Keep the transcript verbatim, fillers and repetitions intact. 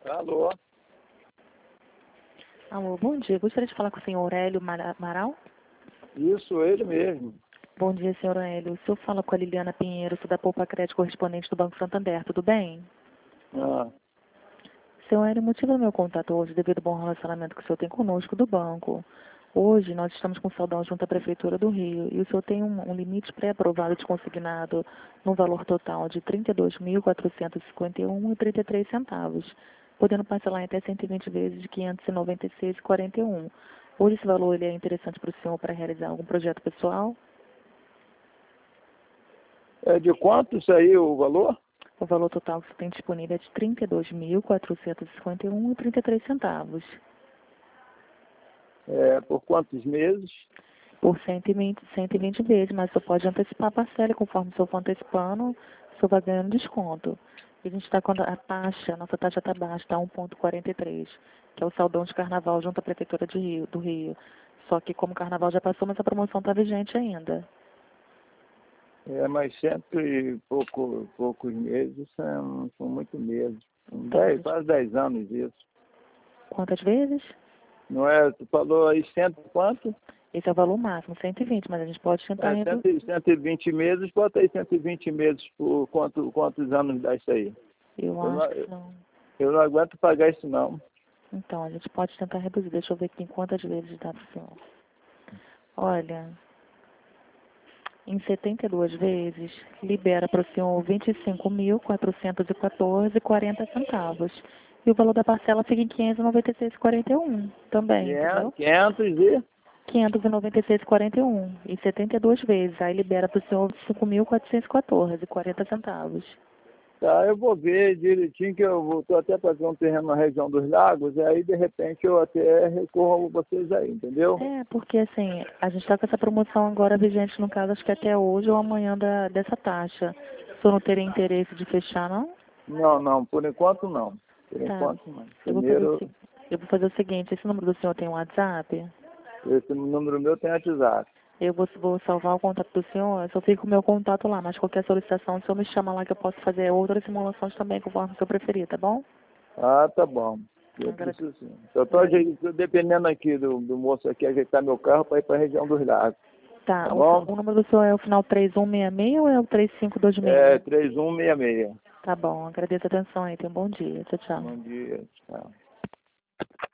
Alô? Alô, bom dia. Gostaria de falar com o senhor Aurélio Mara- Amaral? Isso, ele mesmo. Bom dia, senhor Aurélio. O senhor fala com a Liliana Pinheiro, sou da Poupa Crédito correspondente do Banco Santander, tudo bem? Ah, Senhor Aurélio, o motivo do meu contato hoje, devido ao bom relacionamento que o senhor tem conosco do banco. Hoje nós estamos com saldão junto à Prefeitura do Rio e o senhor tem um, um limite pré-aprovado de consignado no valor total de trinta e dois mil quatrocentos e cinquenta e um reais e trinta e três centavos, podendo parcelar em até cento e vinte vezes de quinhentos e noventa e seis reais e quarenta e um centavos. Hoje esse valor ele é interessante para o senhor para realizar algum projeto pessoal? é de quanto isso aí, o valor? O valor total que você tem disponível é de trinta e dois mil quatrocentos e cinquenta e um reais e trinta e três centavos. É, por quantos meses? Por cento e vinte, cento e vinte vezes, mas você pode antecipar a parcela, conforme o senhor for antecipando, o senhor vai ganhando desconto. E a gente está com a taxa, a nossa taxa está baixa, está um vírgula quarenta e três, que é o saldão de carnaval junto à Prefeitura de Rio, do Rio. Só que como o carnaval já passou, mas a promoção está vigente ainda. É, mas cento e pouco, poucos meses, são, são muitos meses. São Então, a dez, gente- quase dez anos isso. Quantas vezes? Não é? Tu falou aí cento e quanto? Esse é o valor máximo, cento e vinte, mas a gente pode tentar É, reduzir. cento, e- cento e vinte meses, bota aí cento e vinte meses por quanto, quantos anos dá isso aí? Eu Eu não, acho que não. eu não aguento pagar isso não. Então, a gente pode tentar reduzir. Deixa eu ver aqui em quantas vezes dá para o senhor. Olha, em setenta e duas vezes, libera para o senhor vinte e cinco mil quatrocentos e quatorze reais e quarenta centavos. E o valor da parcela fica em quinhentos e noventa e seis reais e quarenta e um também, entendeu? quinhentos e... quinhentos e noventa e seis reais e quarenta e um em setenta e duas vezes. Aí libera para o senhor cinco mil quatrocentos e quatorze reais e quarenta centavos. Tá, eu vou ver direitinho que eu vou tô até fazer um terreno na região dos lagos, e aí de repente eu até recorro a vocês aí, entendeu? É, porque assim, a gente está com essa promoção agora vigente, no caso, acho que até hoje ou amanhã da, dessa taxa. O senhor não teria interesse de fechar, não? Não, não, por enquanto não. Por Tá. enquanto não. Eu vou fazer o, Primeiro, se- eu vou fazer o seguinte, esse número do senhor tem um WhatsApp? esse número meu tem WhatsApp. Eu vou, vou salvar o contato do senhor, eu só fico com o meu contato lá, mas qualquer solicitação, o senhor me chama lá que eu posso fazer outras simulações também, conforme o senhor preferir, tá bom? Ah, tá bom. Eu Agrade- preciso sim. Eu tô aje- tô dependendo aqui do, do moço aqui ajeitar meu carro para ir para a região dos lagos. Tá, Tá o, bom? o número do senhor é o final três um seis seis ou é o três cinco dois É seis? três um seis seis. Tá bom, agradeço a atenção aí, tenha um bom dia, tchau, tchau. Bom dia. Tchau.